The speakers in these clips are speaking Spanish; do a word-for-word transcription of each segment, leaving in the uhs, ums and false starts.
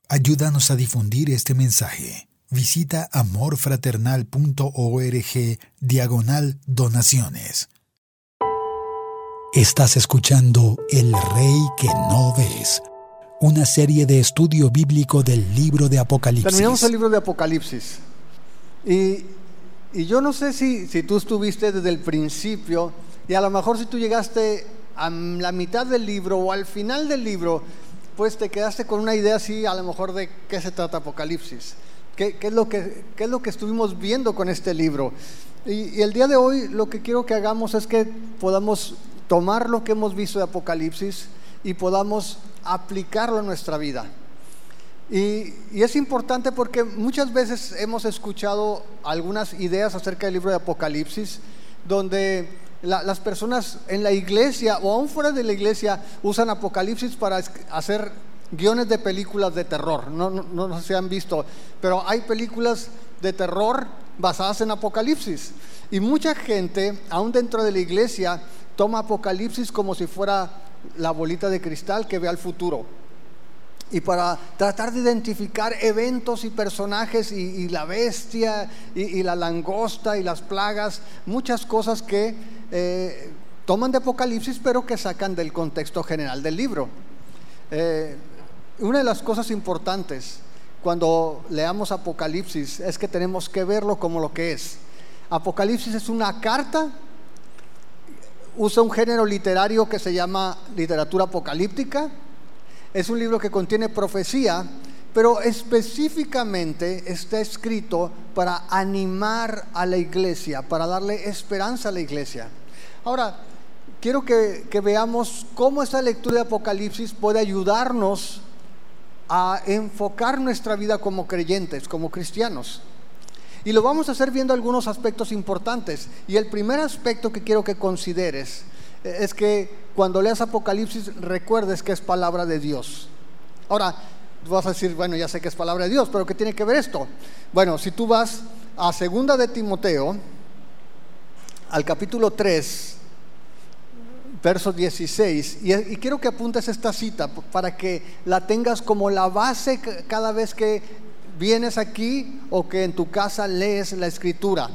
Ayúdanos a difundir este mensaje. Visita amorfraternal.org diagonal donaciones. Estás escuchando El Rey que no ves, una serie de estudio bíblico del libro de Apocalipsis. Terminamos el libro de Apocalipsis. Y, y yo no sé si, si tú estuviste desde el principio, y a lo mejor si tú llegaste a la mitad del libro o al final del libro, pues te quedaste con una idea así a lo mejor de qué se trata Apocalipsis, qué, qué, es, lo que, qué es lo que estuvimos viendo con este libro. Y, y el día de hoy lo que quiero que hagamos es que podamos tomar lo que hemos visto de Apocalipsis y podamos aplicarlo en nuestra vida. Y, y es importante porque muchas veces hemos escuchado algunas ideas acerca del libro de Apocalipsis, donde la, las personas en la iglesia o aún fuera de la iglesia usan Apocalipsis para hacer guiones de películas de terror. No, no, no se han visto, pero hay películas de terror basadas en Apocalipsis. Y mucha gente, aún dentro de la iglesia, toma Apocalipsis como si fuera la bolita de cristal que ve al futuro, y para tratar de identificar eventos y personajes y, y la bestia y, y la langosta y las plagas, muchas cosas que eh, toman de Apocalipsis pero que sacan del contexto general del libro. Eh, una de las cosas importantes cuando leamos Apocalipsis es que tenemos que verlo como lo que es. Apocalipsis es una carta. Usa un género literario que se llama literatura apocalíptica. Es un libro que contiene profecía, pero específicamente está escrito para animar a la iglesia, para darle esperanza a la iglesia. Ahora, quiero que, que veamos cómo esta lectura de Apocalipsis puede ayudarnos a enfocar nuestra vida como creyentes, como cristianos. Y lo vamos a hacer viendo algunos aspectos importantes. Y el primer aspecto que quiero que consideres es que cuando leas Apocalipsis recuerdes que es palabra de Dios. Ahora, vas a decir, bueno, ya sé que es palabra de Dios, pero ¿qué tiene que ver esto? Bueno, si tú vas a segunda de Timoteo, al capítulo tres, verso dieciséis, y, y quiero que apuntes esta cita para que la tengas como la base cada vez que vienes aquí o que en tu casa lees la escritura.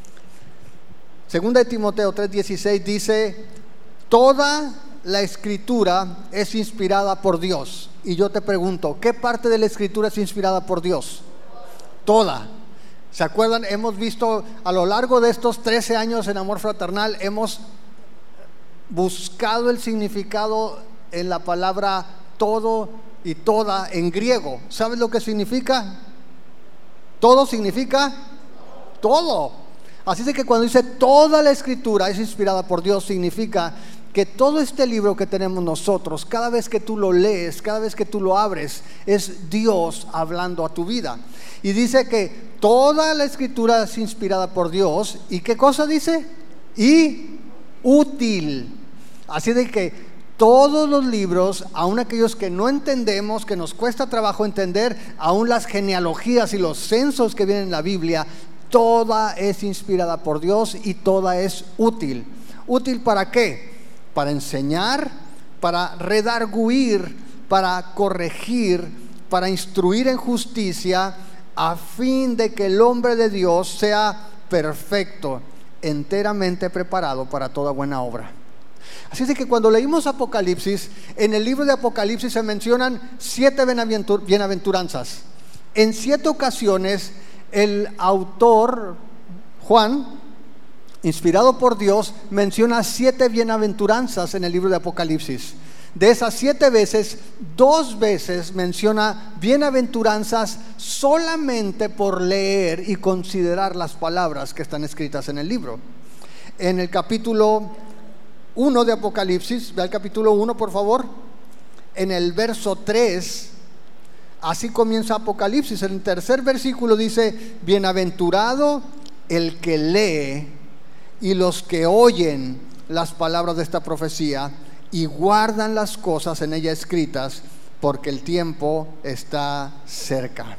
Segunda de Timoteo tres dieciséis dice: toda la escritura es inspirada por Dios. Y yo te pregunto, ¿qué parte de la escritura es inspirada por Dios? Toda. ¿Se acuerdan? Hemos visto a lo largo de estos trece años en Amor Fraternal, hemos buscado el significado en la palabra todo y toda en griego. ¿Sabes lo que significa? Todo significa todo. Así es que cuando dice toda la escritura es inspirada por Dios, significa que todo este libro que tenemos nosotros, cada vez que tú lo lees, cada vez que tú lo abres, es Dios hablando a tu vida. Y dice que toda la escritura es inspirada por Dios. ¿Y qué cosa dice? Y útil. Así de que todos los libros, aun aquellos que no entendemos, que nos cuesta trabajo entender, aun las genealogías y los censos que vienen en la Biblia, toda es inspirada por Dios y toda es útil. ¿Útil para qué? Para enseñar, para redarguir, para corregir, para instruir en justicia, a fin de que el hombre de Dios sea perfecto, enteramente preparado para toda buena obra. Así es de que cuando leímos Apocalipsis, en el libro de Apocalipsis se mencionan siete bienaventur- bienaventuranzas. En siete ocasiones el autor, Juan, inspirado por Dios, menciona siete bienaventuranzas en el libro de Apocalipsis. De esas siete veces, dos veces menciona bienaventuranzas solamente por leer y considerar las palabras que están escritas en el libro. En el capítulo uno de Apocalipsis, ve al capítulo uno por favor, en el verso tres, así comienza Apocalipsis. En el tercer versículo dice: bienaventurado el que lee y los que oyen las palabras de esta profecía y guardan las cosas en ella escritas, porque el tiempo está cerca.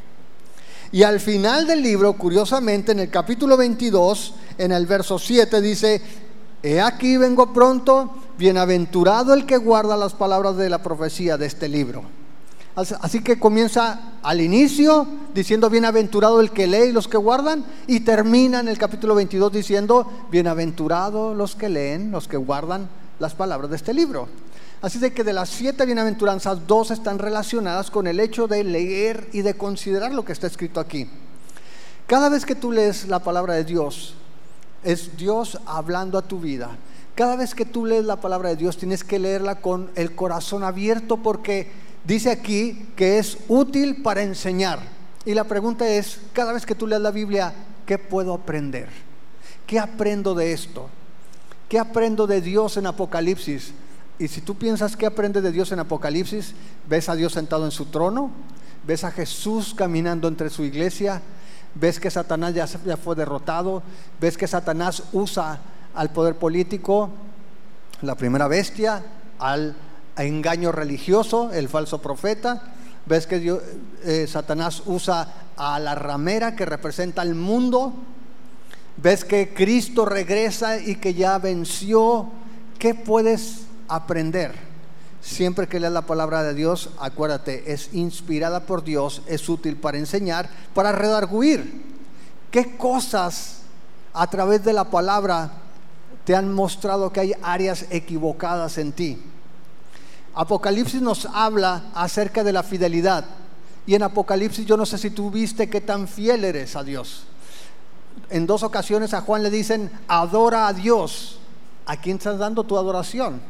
Y al final del libro, curiosamente, en el capítulo veintidós, en el verso siete dice: he aquí vengo pronto, bienaventurado el que guarda las palabras de la profecía de este libro. Así que comienza al inicio diciendo bienaventurado el que lee y los que guardan, y termina en el capítulo veintidós diciendo bienaventurado los que leen, los que guardan las palabras de este libro. Así de que de las siete bienaventuranzas, dos están relacionadas con el hecho de leer y de considerar lo que está escrito aquí. Cada vez que tú lees la palabra de Dios, es Dios hablando a tu vida. Cada vez que tú lees la palabra de Dios, tienes que leerla con el corazón abierto, porque dice aquí que es útil para enseñar. Y la pregunta es, cada vez que tú lees la Biblia, ¿qué puedo aprender? ¿Qué aprendo de esto? ¿Qué aprendo de Dios en Apocalipsis? Y si tú piensas qué aprendes de Dios en Apocalipsis, ves a Dios sentado en su trono, ves a Jesús caminando entre su iglesia, ves que Satanás ya, ya fue derrotado, ves que Satanás usa al poder político, la primera bestia, al engaño religioso, el falso profeta. Ves que Dios, eh, Satanás usa a la ramera que representa al mundo. Ves que Cristo regresa y que ya venció. ¿Qué puedes aprender? Siempre que leas la palabra de Dios, acuérdate, es inspirada por Dios, es útil para enseñar, para redarguir. ¿Qué cosas a través de la palabra te han mostrado que hay áreas equivocadas en ti? Apocalipsis nos habla acerca de la fidelidad, y en Apocalipsis yo no sé si tú viste qué tan fiel eres a Dios. En dos ocasiones a Juan le dicen adora a Dios. ¿A quién estás dando tu adoración?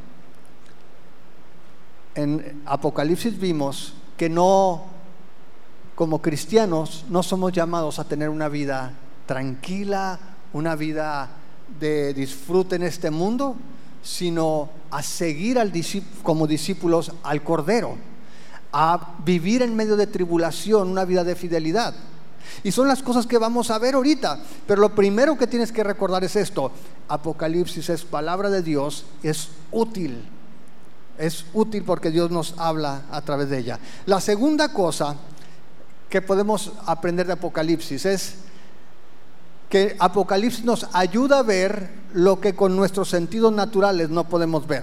En Apocalipsis vimos que no, como cristianos, no somos llamados a tener una vida tranquila, una vida de disfrute en este mundo, sino a seguir al discípulo, como discípulos al Cordero, a vivir en medio de tribulación una vida de fidelidad. Y son las cosas que vamos a ver ahorita. Pero lo primero que tienes que recordar es esto: Apocalipsis es palabra de Dios, es útil. Es útil porque Dios nos habla a través de ella. La segunda cosa que podemos aprender de Apocalipsis es que Apocalipsis nos ayuda a ver lo que con nuestros sentidos naturales no podemos ver.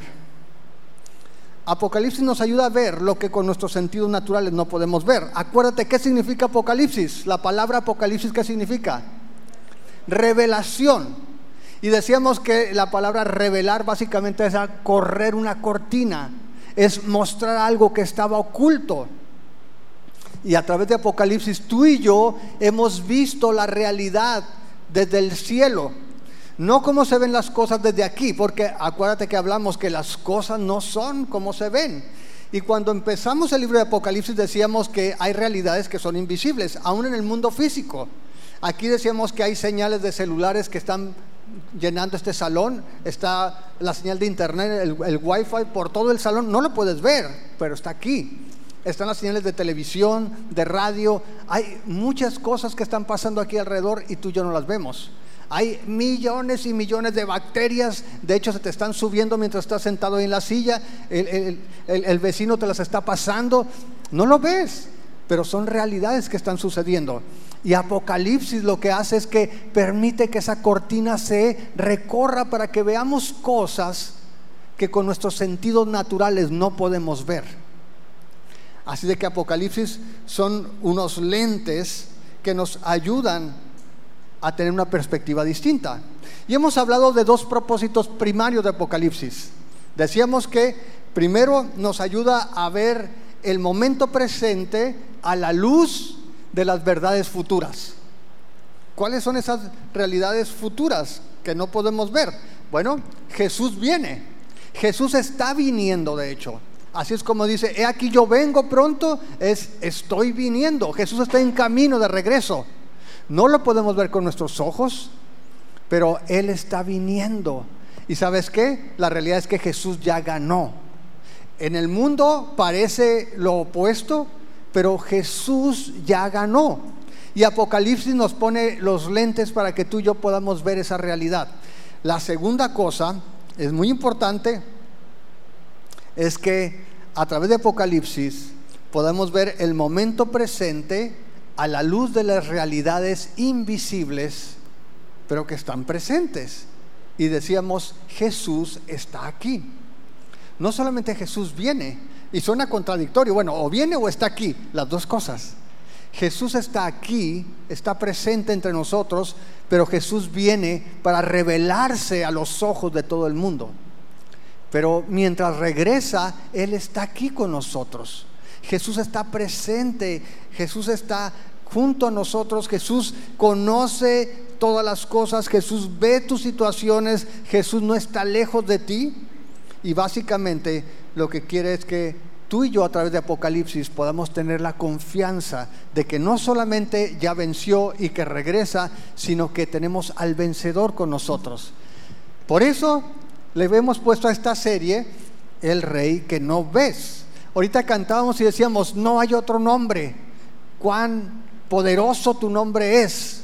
Apocalipsis nos ayuda a ver lo que con nuestros sentidos naturales no podemos ver. Acuérdate, ¿qué significa Apocalipsis? La palabra Apocalipsis, ¿qué significa? Revelación. Y decíamos que la palabra revelar básicamente es correr una cortina, es mostrar algo que estaba oculto. Y a través de Apocalipsis tú y yo hemos visto la realidad desde el cielo, no como se ven las cosas desde aquí, porque acuérdate que hablamos que las cosas no son como se ven. Y cuando empezamos el libro de Apocalipsis decíamos que hay realidades que son invisibles, aún en el mundo físico. Aquí decíamos que hay señales de celulares que están llenando este salón, está la señal de internet, el, el wifi por todo el salón, no lo puedes ver, pero está aquí. Están las señales de televisión, de radio, hay muchas cosas que están pasando aquí alrededor y tú y yo no las vemos. Hay millones y millones de bacterias, de hecho se te están subiendo mientras estás sentado en la silla, el, el, el, el vecino te las está pasando, no lo ves, pero son realidades que están sucediendo. Y Apocalipsis lo que hace es que permite que esa cortina se recorra para que veamos cosas que con nuestros sentidos naturales no podemos ver. Así de que Apocalipsis son unos lentes que nos ayudan a tener una perspectiva distinta. Y hemos hablado de dos propósitos primarios de Apocalipsis. Decíamos que primero nos ayuda a ver el momento presente a la luz de las verdades futuras. ¿Cuáles son esas realidades futuras que no podemos ver? Bueno, Jesús viene. Jesús está viniendo, de hecho. Así es como dice, he aquí yo vengo pronto, es estoy viniendo. Jesús está en camino de regreso. No lo podemos ver con nuestros ojos, pero Él está viniendo. ¿Y sabes qué? La realidad es que Jesús ya ganó. En el mundo parece lo opuesto, pero Jesús ya ganó. Y Apocalipsis nos pone los lentes para que tú y yo podamos ver esa realidad. La segunda cosa, es muy importante, es que a través de Apocalipsis podemos ver el momento presente a la luz de las realidades invisibles, pero que están presentes. Y decíamos, Jesús está aquí. No solamente Jesús viene, y suena contradictorio, bueno, o viene o está aquí, las dos cosas. Jesús está aquí, está presente entre nosotros, pero Jesús viene para revelarse a los ojos de todo el mundo. Pero mientras regresa, Él está aquí con nosotros. Jesús está presente, Jesús está junto a nosotros, Jesús conoce todas las cosas, Jesús ve tus situaciones, Jesús no está lejos de ti. Y básicamente lo que quiere es que tú y yo, a través de Apocalipsis, podamos tener la confianza de que no solamente ya venció y que regresa, sino que tenemos al vencedor con nosotros. Por eso le hemos puesto a esta serie El Rey que no ves. Ahorita cantábamos y decíamos, no hay otro nombre. Cuán poderoso tu nombre es.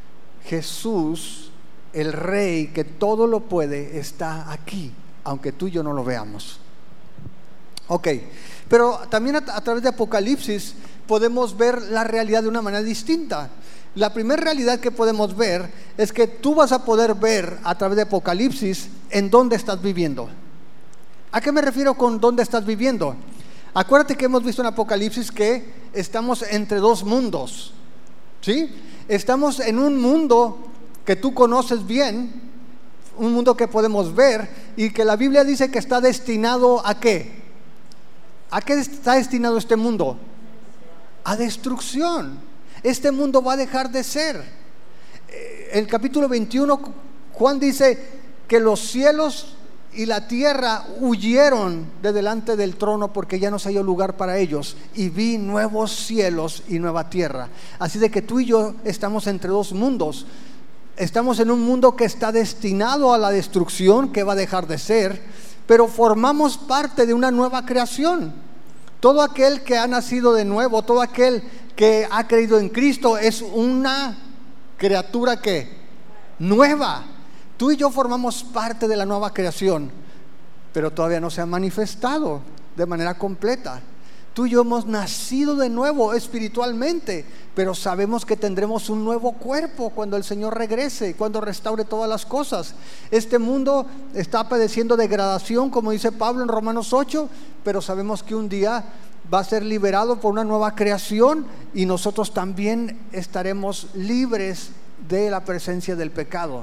Jesús, el Rey que todo lo puede, está aquí, aunque tú y yo no lo veamos. Ok, pero también a, a través de Apocalipsis podemos ver la realidad de una manera distinta. La primera realidad que podemos ver es que tú vas a poder ver a través de Apocalipsis en dónde estás viviendo. ¿A qué me refiero con dónde estás viviendo? Acuérdate que hemos visto en Apocalipsis que estamos entre dos mundos, ¿sí? Estamos en un mundo que tú conoces bien, un mundo que podemos ver y que la Biblia dice que está destinado ¿a qué? ¿A qué está destinado este mundo? A destrucción. Este mundo va a dejar de ser. El capítulo veintiuno, Juan dice que los cielos y la tierra huyeron de delante del trono porque ya no se halló lugar para ellos, y vi nuevos cielos y nueva tierra. Así de que tú y yo estamos entre dos mundos. Estamos en un mundo que está destinado a la destrucción, que va a dejar de ser, pero formamos parte de una nueva creación. Todo aquel que ha nacido de nuevo, todo aquel que ha creído en Cristo es una criatura que nueva. Tú y yo formamos parte de la nueva creación, pero todavía no se ha manifestado de manera completa. Tú y yo hemos nacido de nuevo espiritualmente, pero sabemos que tendremos un nuevo cuerpo cuando el Señor regrese, cuando restaure todas las cosas. Este mundo está padeciendo degradación, como dice Pablo en Romanos ocho, pero sabemos que un día va a ser liberado por una nueva creación y nosotros también estaremos libres de la presencia del pecado.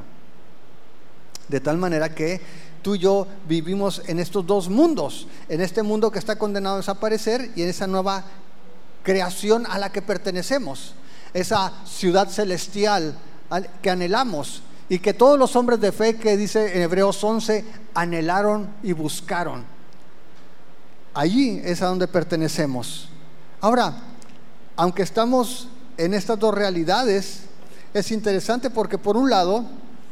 De tal manera que tú y yo vivimos en estos dos mundos, en este mundo que está condenado a desaparecer y en esa nueva creación a la que pertenecemos, esa ciudad celestial que anhelamos y que todos los hombres de fe, que dice en Hebreos once, anhelaron y buscaron. Allí es a donde pertenecemos. Ahora, aunque estamos en estas dos realidades, es interesante porque por un lado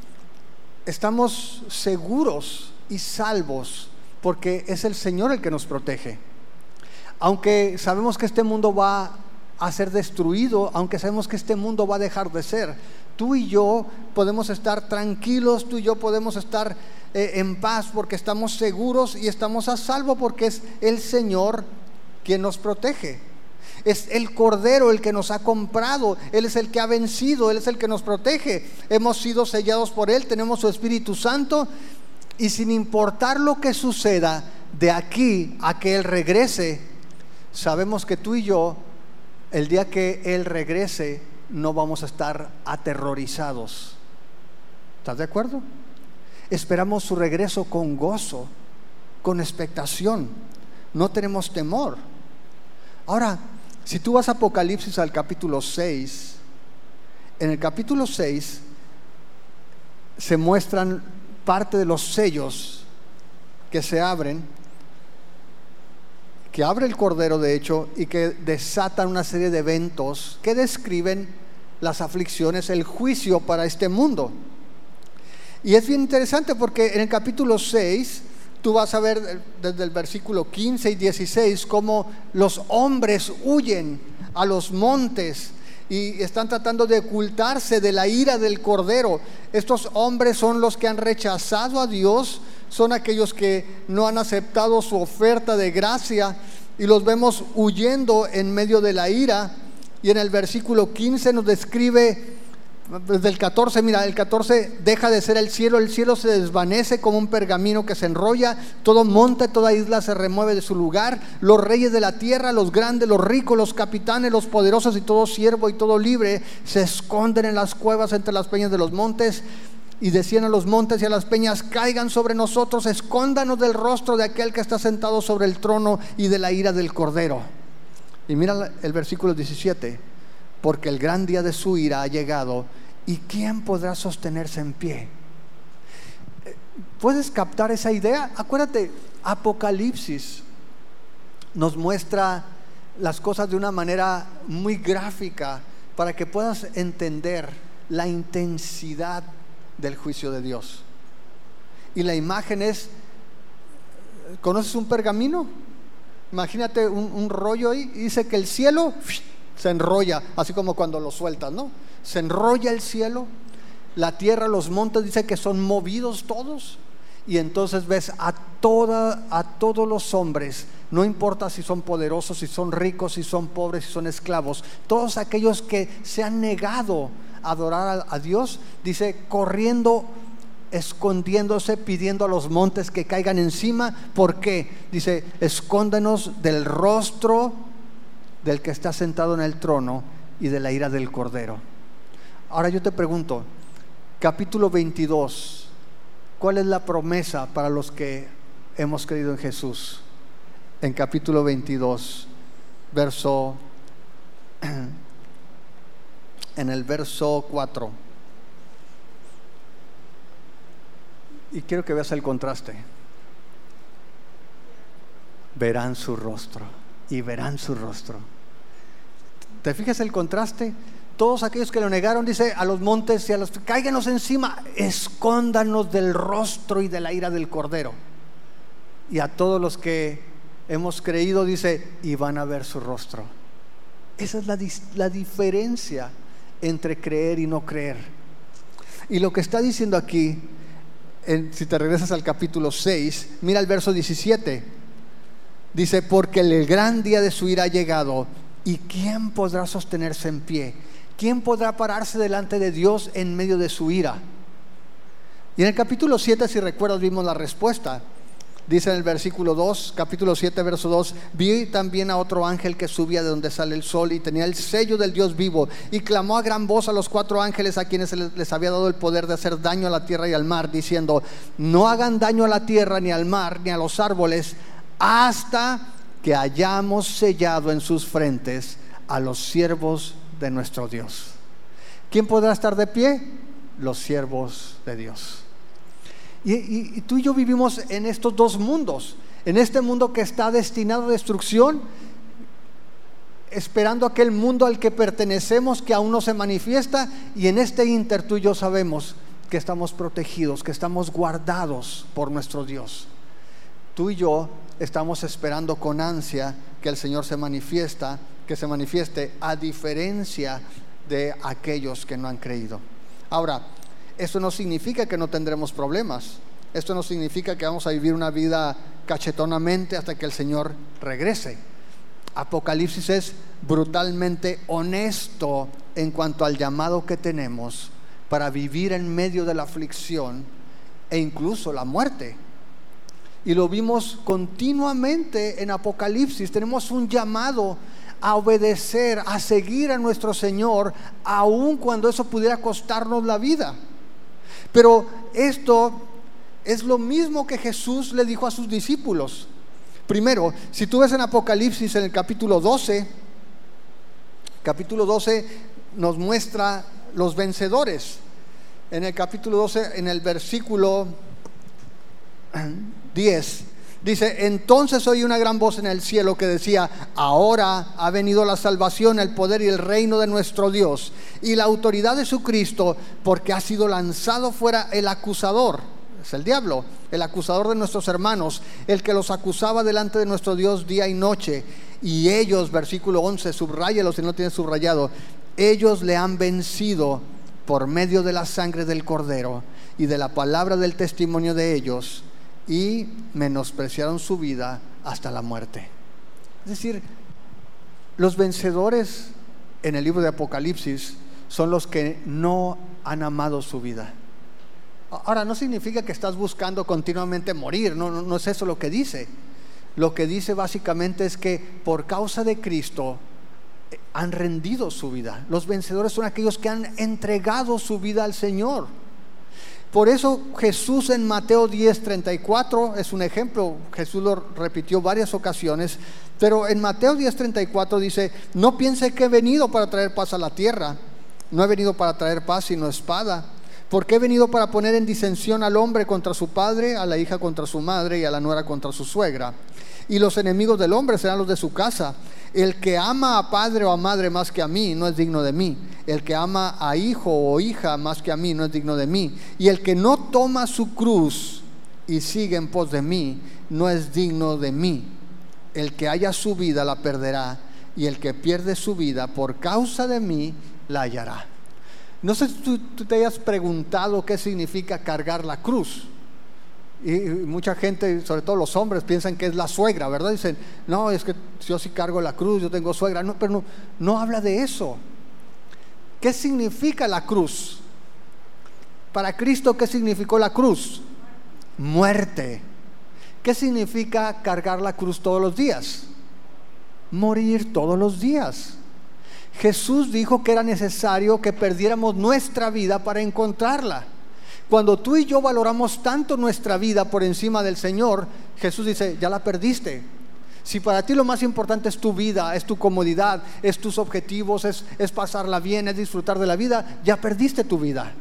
estamos seguros y salvos porque es el Señor el que nos protege. Aunque sabemos que este mundo va a ser destruido, aunque sabemos que este mundo va a dejar de ser, tú y yo podemos estar tranquilos, tú y yo podemos estar eh, en paz porque estamos seguros y estamos a salvo porque es el Señor quien nos protege. Es el Cordero el que nos ha comprado, Él es el que ha vencido, Él es el que nos protege. Hemos sido sellados por Él, tenemos su Espíritu Santo, y sin importar lo que suceda de aquí a que Él regrese, sabemos que tú y yo, el día que Él regrese, no vamos a estar aterrorizados. ¿Estás de acuerdo? Esperamos su regreso con gozo, con expectación, no tenemos temor. Ahora, si tú vas a Apocalipsis al capítulo seis, en el capítulo seis se muestran parte de los sellos que se abren, que abre el Cordero de hecho, y que desatan una serie de eventos que describen las aflicciones, el juicio para este mundo. Y es bien interesante porque en el capítulo seis tú vas a ver desde el versículo quince y dieciséis cómo los hombres huyen a los montes y están tratando de ocultarse de la ira del Cordero. Estos hombres son los que han rechazado a Dios, son aquellos que no han aceptado su oferta de gracia, y los vemos huyendo en medio de la ira. Y en el versículo quince nos describe Desde el catorce, mira, el catorce, deja de ser el cielo, el cielo se desvanece como un pergamino que se enrolla, todo monte, toda isla se remueve de su lugar, los reyes de la tierra, los grandes, los ricos, los capitanes, los poderosos y todo siervo y todo libre se esconden en las cuevas entre las peñas de los montes, y decían a los montes y a las peñas: caigan sobre nosotros, escóndanos del rostro de aquel que está sentado sobre el trono y de la ira del Cordero. Y mira el versículo diecisiete: porque el gran día de su ira ha llegado, ¿y quién podrá sostenerse en pie? ¿Puedes captar esa idea? Acuérdate, Apocalipsis nos muestra las cosas de una manera muy gráfica para que puedas entender la intensidad del juicio de Dios. Y la imagen es, ¿conoces un pergamino? Imagínate un, un rollo ahí, y dice que el cielo se enrolla, así como cuando lo sueltas, ¿no? Se enrolla el cielo, la tierra, los montes, dice que son movidos todos, y entonces ves a toda, a todos los hombres, no importa si son poderosos, si son ricos, si son pobres, si son esclavos, todos aquellos que se han negado a adorar a, a Dios, dice, corriendo, escondiéndose, pidiendo a los montes que caigan encima. ¿Por qué? Dice: escóndanos del rostro del que está sentado en el trono y de la ira del Cordero. Ahora yo te pregunto, capítulo veintidós, ¿cuál es la promesa para los que hemos creído en Jesús? En capítulo veintidós, verso en el verso cuatro. Y quiero que veas el contraste. Verán su rostro y verán su rostro. ¿Te fijas el contraste? Todos aquellos que lo negaron, dice a los montes y a los, cáiganos encima, escóndanos del rostro y de la ira del Cordero. Y a todos los que hemos creído, dice, y van a ver su rostro. Esa es la, la diferencia entre creer y no creer. Y lo que está diciendo aquí, en, si te regresas al capítulo seis, mira el verso diecisiete. Dice: porque el gran día de su ira ha llegado, ¿y quién podrá sostenerse en pie? ¿Quién podrá pararse delante de Dios en medio de su ira? Y en el capítulo siete, si recuerdas, vimos la respuesta. Dice en el versículo dos, capítulo siete, verso dos: vi también a otro ángel que subía de donde sale el sol y tenía el sello del Dios vivo, y clamó a gran voz a los cuatro ángeles a quienes les había dado el poder de hacer daño a la tierra y al mar, diciendo: no hagan daño a la tierra, ni al mar, ni a los árboles, hasta que hayamos sellado en sus frentes a los siervos de nuestro Dios. ¿Quién podrá estar de pie? Los siervos de Dios. Y, y, y tú y yo vivimos en estos dos mundos, en este mundo que está destinado a destrucción, esperando aquel mundo al que pertenecemos, que aún no se manifiesta, y en este ínter tú y yo sabemos que estamos protegidos, que estamos guardados por nuestro Dios. Tú y yo estamos esperando con ansia que el Señor se manifiesta, que se manifieste, a diferencia de aquellos que no han creído. Ahora, esto no significa que no tendremos problemas. Esto no significa que vamos a vivir una vida cachetonamente hasta que el Señor regrese. Apocalipsis es brutalmente honesto en cuanto al llamado que tenemos para vivir en medio de la aflicción e incluso la muerte. Y lo vimos continuamente en Apocalipsis. Tenemos un llamado a obedecer, a seguir a nuestro Señor, aun cuando eso pudiera costarnos la vida. Pero esto es lo mismo que Jesús le dijo a sus discípulos. Primero, si tú ves en Apocalipsis en el capítulo doce, capítulo doce nos muestra los vencedores. En el capítulo doce, en el versículo diez, dice: entonces oí una gran voz en el cielo que decía: ahora ha venido la salvación, el poder y el reino de nuestro Dios y la autoridad de su Cristo, porque ha sido lanzado fuera el acusador, es el diablo, el acusador de nuestros hermanos, el que los acusaba delante de nuestro Dios día y noche. Y ellos, versículo once, subráyalo si no tienes subrayado, ellos le han vencido por medio de la sangre del Cordero y de la palabra del testimonio de ellos, y menospreciaron su vida hasta la muerte. Es decir, los vencedores en el libro de Apocalipsis son los que no han amado su vida. Ahora, no significa que estás buscando continuamente morir, no, no, no es eso lo que dice. Lo que dice básicamente es que por causa de Cristo han rendido su vida. Los vencedores son aquellos que han entregado su vida al Señor. Por eso Jesús en Mateo diez, treinta y cuatro es un ejemplo. Jesús lo repitió varias ocasiones, pero en Mateo diez, treinta y cuatro dice: no piense que he venido para traer paz a la tierra. No he venido para traer paz sino espada, porque he venido para poner en disensión al hombre contra su padre, a la hija contra su madre y a la nuera contra su suegra. Y los enemigos del hombre serán los de su casa. El que ama a padre o a madre más que a mí no es digno de mí. El que ama a hijo o hija más que a mí no es digno de mí. Y el que no toma su cruz y sigue en pos de mí no es digno de mí. El que haya su vida la perderá, y el que pierde su vida por causa de mí la hallará. No sé si tú, tú te hayas preguntado qué significa cargar la cruz. Y mucha gente, sobre todo los hombres, piensan que es la suegra, ¿verdad? Dicen, no, es que yo sí cargo la cruz, yo tengo suegra. No, pero no, no habla de eso. ¿Qué significa la cruz? Para Cristo, ¿qué significó la cruz? Muerte. ¿Qué significa cargar la cruz todos los días? Morir todos los días. Jesús dijo que era necesario que perdiéramos nuestra vida para encontrarla. Cuando tú y yo valoramos tanto nuestra vida por encima del Señor, Jesús dice, ya la perdiste. Si para ti lo más importante es tu vida, es tu comodidad, es tus objetivos, es, es pasarla bien, es disfrutar de la vida, ya perdiste tu vida.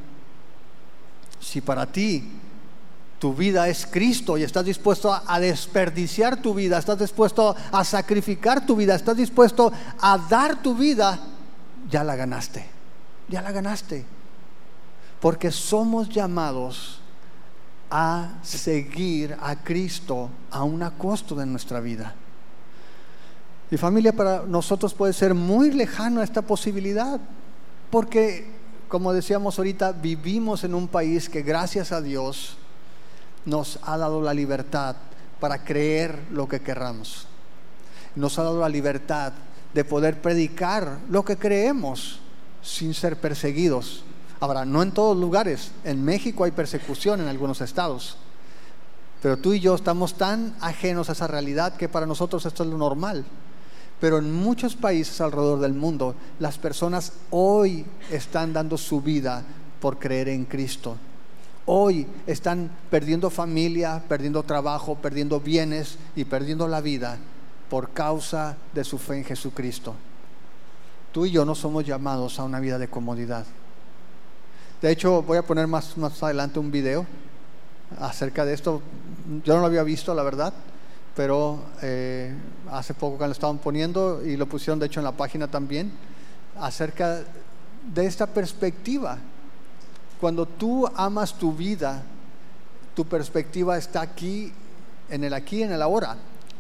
Si para ti tu vida es Cristo y estás dispuesto a, a desperdiciar tu vida, estás dispuesto a sacrificar tu vida, estás dispuesto a dar tu vida, ya la ganaste, ya la ganaste. Porque somos llamados a seguir a Cristo a un costo de nuestra vida. Y familia, para nosotros puede ser muy lejano esta posibilidad, porque como decíamos ahorita, vivimos en un país que gracias a Dios nos ha dado la libertad para creer lo que querramos. Nos ha dado la libertad de poder predicar lo que creemos sin ser perseguidos. Ahora, no en todos lugares. En México hay persecución en algunos estados, pero tú y yo estamos tan ajenos a esa realidad que para nosotros esto es lo normal. Pero en muchos países alrededor del mundo, las personas hoy están dando su vida por creer en Cristo. Hoy están perdiendo familia, perdiendo trabajo, perdiendo bienes y perdiendo la vida por causa de su fe en Jesucristo. Tú y yo no somos llamados a una vida de comodidad. De hecho, voy a poner más, más adelante un video acerca de esto. Yo no lo había visto, la verdad, pero eh, hace poco que lo estaban poniendo y lo pusieron de hecho en la página también, acerca de esta perspectiva. Cuando tú amas tu vida, tu perspectiva está aquí, en el aquí, en el ahora.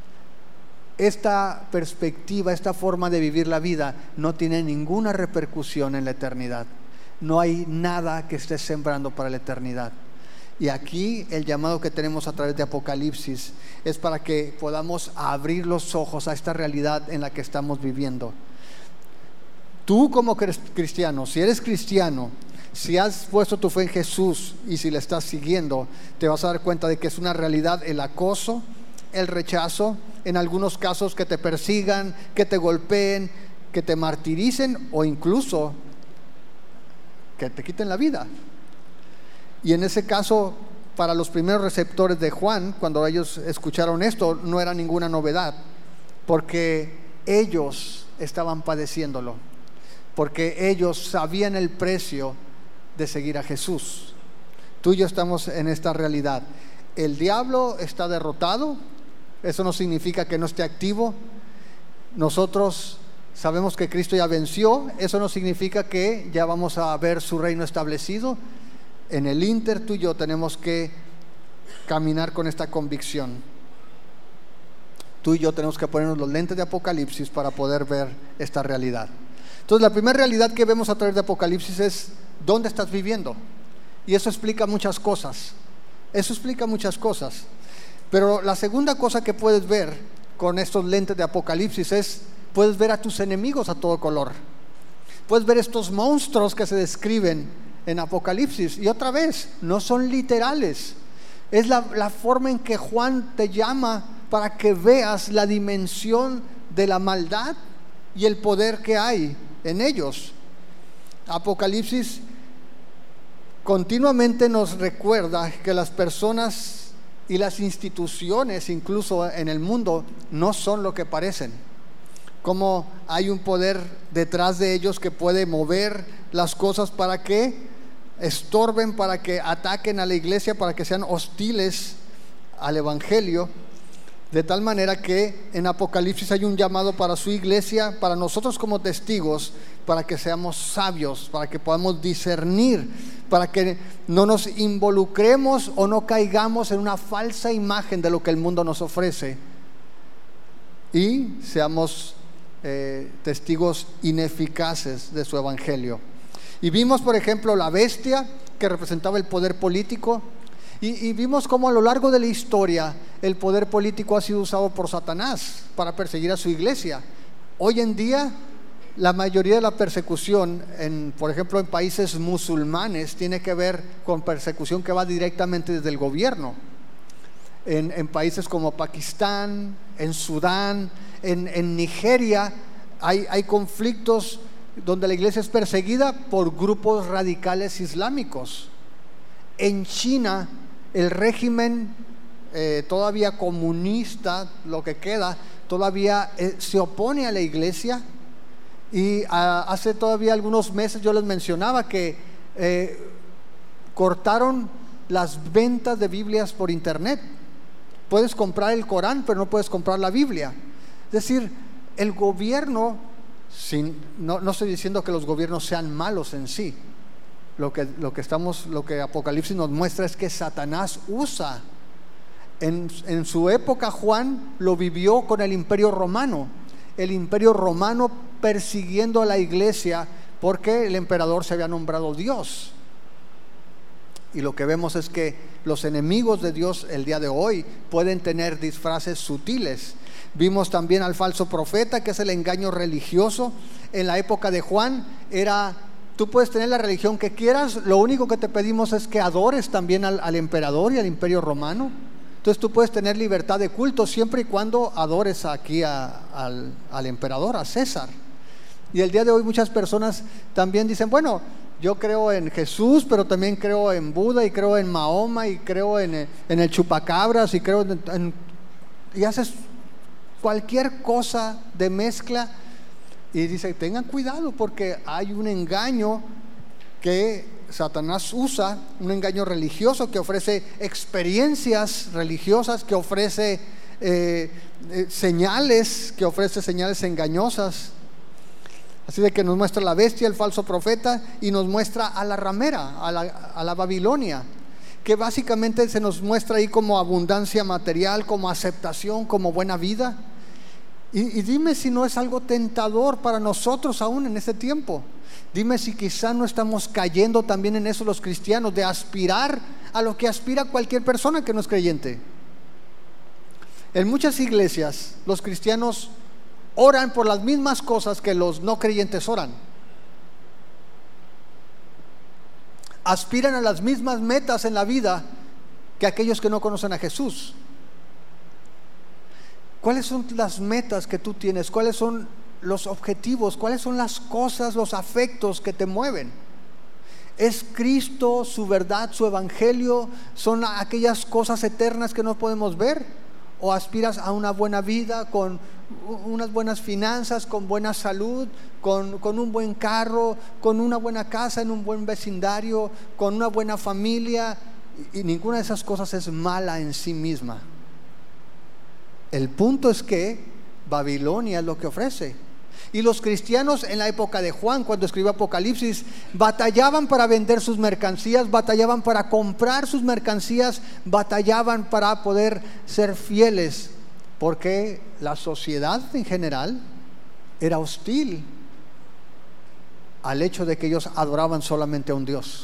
Esta perspectiva, esta forma de vivir la vida no tiene ninguna repercusión en la eternidad. No hay nada que estés sembrando para la eternidad. Y aquí el llamado que tenemos a través de Apocalipsis es para que podamos abrir los ojos a esta realidad en la que estamos viviendo. Tú como cristiano, si eres cristiano, si has puesto tu fe en Jesús y si le estás siguiendo, te vas a dar cuenta de que es una realidad el acoso, el rechazo, en algunos casos que te persigan, que te golpeen, que te martiricen o incluso que te quiten la vida. Y en ese caso, para los primeros receptores de Juan, cuando ellos escucharon esto, no era ninguna novedad, porque ellos estaban padeciéndolo, porque ellos sabían el precio de seguir a Jesús. Tú y yo estamos en esta realidad. El diablo está derrotado. Eso no significa que no esté activo. Nosotros sabemos que Cristo ya venció. Eso no significa que ya vamos a ver su reino establecido. En el ínter, tú y yo tenemos que caminar con esta convicción. Tú y yo tenemos que ponernos los lentes de Apocalipsis para poder ver esta realidad. Entonces, la primera realidad que vemos a través de Apocalipsis es dónde estás viviendo. Y eso explica muchas cosas. Eso explica muchas cosas. Pero la segunda cosa que puedes ver con estos lentes de Apocalipsis es, puedes ver a tus enemigos a todo color. puedes ver estos monstruos que se describen en Apocalipsis. Y otra vez, no son literales. Es la, la forma en que Juan te llama para que veas la dimensión de la maldad y el poder que hay en ellos. Apocalipsis continuamente nos recuerda que las personas y las instituciones, incluso en el mundo, no son lo que parecen. Como hay un poder detrás de ellos que puede mover las cosas para que estorben, para que ataquen a la iglesia, para que sean hostiles al evangelio. De tal manera que en Apocalipsis hay un llamado para su iglesia, para nosotros como testigos, para que seamos sabios, para que podamos discernir, para que no nos involucremos o no caigamos en una falsa imagen de lo que el mundo nos ofrece y seamos eh, testigos ineficaces de su evangelio. Y vimos, por ejemplo, la bestia que representaba el poder político. Y, y vimos cómo a lo largo de la historia el poder político ha sido usado por Satanás para perseguir a su iglesia. Hoy en día la mayoría de la persecución, en, por ejemplo en países musulmanes, tiene que ver con persecución que va directamente desde el gobierno. En, en países como Pakistán, en Sudán, en, en Nigeria, hay, hay conflictos donde la iglesia es perseguida por grupos radicales islámicos. En China, el régimen eh, todavía comunista, lo que queda, todavía eh, se opone a la iglesia. Y a, hace todavía algunos meses yo les mencionaba que eh, cortaron las ventas de Biblias por internet. Puedes comprar el Corán, pero no puedes comprar la Biblia. Es decir, el gobierno, sin, no, no estoy diciendo que los gobiernos sean malos en sí. Lo que, lo que estamos, lo que Apocalipsis nos muestra es que Satanás usa. En, en su época Juan lo vivió con el Imperio Romano. El Imperio Romano persiguiendo a la iglesia porque el emperador se había nombrado Dios. Y lo que vemos es que los enemigos de Dios el día de hoy pueden tener disfraces sutiles. Vimos también al falso profeta, que es el engaño religioso. En la época de Juan era: tú puedes tener la religión que quieras, lo único que te pedimos es que adores también al, al emperador y al Imperio Romano. Entonces tú puedes tener libertad de culto siempre y cuando adores aquí a, al, al emperador, a César. Y el día de hoy muchas personas también dicen: bueno, yo creo en Jesús, pero también creo en Buda, y creo en Mahoma, y creo en, en el chupacabras, y creo en, en... y haces cualquier cosa de mezcla. Y dice: tengan cuidado, porque hay un engaño que Satanás usa, un engaño religioso que ofrece experiencias religiosas, que ofrece eh, eh, señales, que ofrece señales engañosas. Así de que nos muestra la bestia, el falso profeta, y nos muestra a la ramera, a la, a la Babilonia, que básicamente se nos muestra ahí como abundancia material, como aceptación, como buena vida. Y, y dime si no es algo tentador para nosotros aún en este tiempo. Dime si quizá no estamos cayendo también en eso los cristianos, de aspirar a lo que aspira cualquier persona que no es creyente. En muchas iglesias los cristianos oran por las mismas cosas que los no creyentes oran. Aspiran a las mismas metas en la vida que aquellos que no conocen a Jesús. ¿Cuáles son las metas que tú tienes? ¿Cuáles son los objetivos? ¿Cuáles son las cosas, los afectos que te mueven? ¿Es Cristo, su verdad, su evangelio? ¿Son aquellas cosas eternas que no podemos ver? ¿O aspiras a una buena vida, con unas buenas finanzas, con buena salud, con, con un buen carro, con una buena casa, en un buen vecindario, con una buena familia? Y, y ninguna de esas cosas es mala en sí misma. El punto es que Babilonia es lo que ofrece. Y los cristianos en la época de Juan, cuando escribió Apocalipsis, batallaban para vender sus mercancías, batallaban para comprar sus mercancías, batallaban para poder ser fieles, porque la sociedad en general era hostil al hecho de que ellos adoraban solamente a un Dios.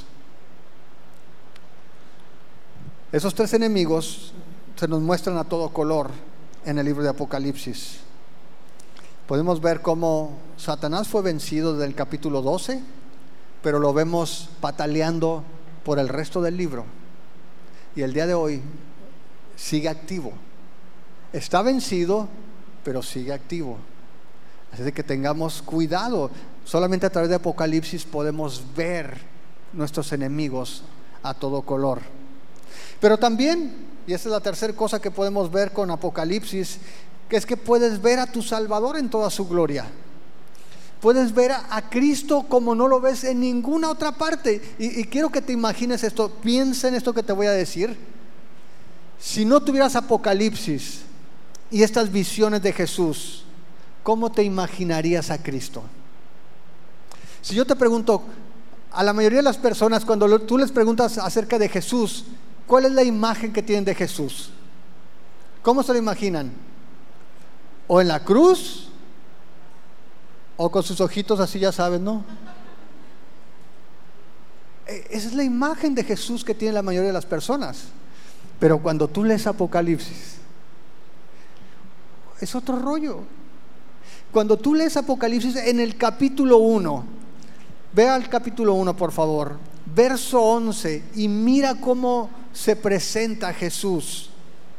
Esos tres enemigos se nos muestran a todo color en el libro de Apocalipsis. Podemos ver cómo Satanás fue vencido desde el capítulo doce, pero lo vemos pataleando por el resto del libro. Y el día de hoy sigue activo. Está vencido, pero sigue activo. Así de que tengamos cuidado. Solamente a través de Apocalipsis podemos ver nuestros enemigos a todo color. Pero también, y esa es la tercera cosa que podemos ver con Apocalipsis, que es que puedes ver a tu Salvador en toda su gloria. Puedes ver a, a Cristo como no lo ves en ninguna otra parte. Y, y quiero que te imagines esto, piensa en esto que te voy a decir. Si no tuvieras Apocalipsis y estas visiones de Jesús, ¿cómo te imaginarías a Cristo? Si yo te pregunto, a la mayoría de las personas, cuando tú les preguntas acerca de Jesús, ¿cuál es la imagen que tienen de Jesús? ¿Cómo se lo imaginan? ¿O en la cruz? ¿O con sus ojitos así, ya sabes, no? Esa es la imagen de Jesús que tiene la mayoría de las personas. Pero cuando tú lees Apocalipsis, es otro rollo. Cuando tú lees Apocalipsis en el capítulo uno, ve al capítulo uno por favor, verso once, y mira cómo se presenta Jesús.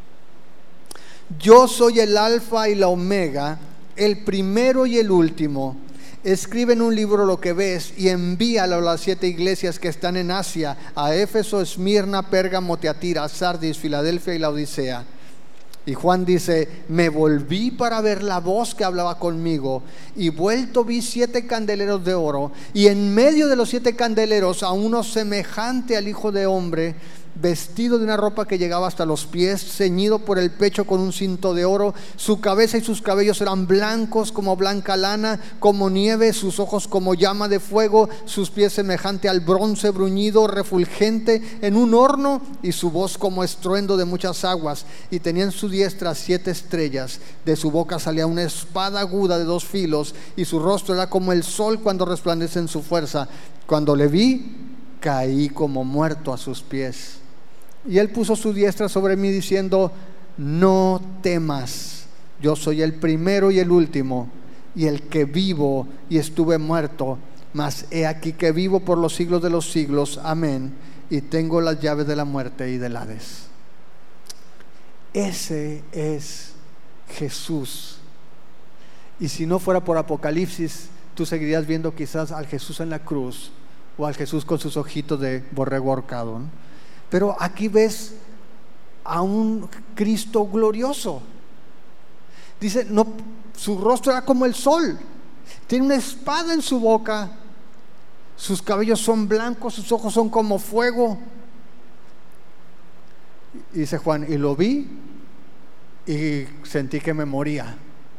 Yo soy el alfa y la omega, el primero y el último. Escribe en un libro lo que ves y envíalo a las siete iglesias que están en Asia, a Éfeso, Esmirna, Pérgamo, Tiatira, Sardis, Filadelfia y Laodicea. Y Juan dice: me volví para ver la voz que hablaba conmigo, y vuelto vi siete candeleros de oro, y en medio de los siete candeleros a uno semejante al Hijo de Hombre, vestido de una ropa que llegaba hasta los pies, ceñido por el pecho con un cinto de oro. Su cabeza y sus cabellos eran blancos como blanca lana, como nieve, sus ojos como llama de fuego, sus pies semejante al bronce bruñido, refulgente en un horno, y su voz como estruendo de muchas aguas. Y tenía en su diestra siete estrellas, de su boca salía una espada aguda de dos filos, y su rostro era como el sol cuando resplandece en su fuerza. Cuando le vi, caí como muerto a sus pies. Y él puso su diestra sobre mí diciendo: no temas, yo soy el primero y el último, y el que vivo y estuve muerto, mas he aquí que vivo por los siglos de los siglos, amén, y tengo las llaves de la muerte y del Hades. Ese es Jesús. Y si no fuera por Apocalipsis, tú seguirías viendo quizás al Jesús en la cruz, o al Jesús con sus ojitos de borrego ahorcado, ¿no? Pero aquí ves a un Cristo glorioso. Dice, no, su rostro era como el sol, tiene una espada en su boca, sus cabellos son blancos, sus ojos son como fuego. Y dice Juan, y lo vi y sentí que me moría.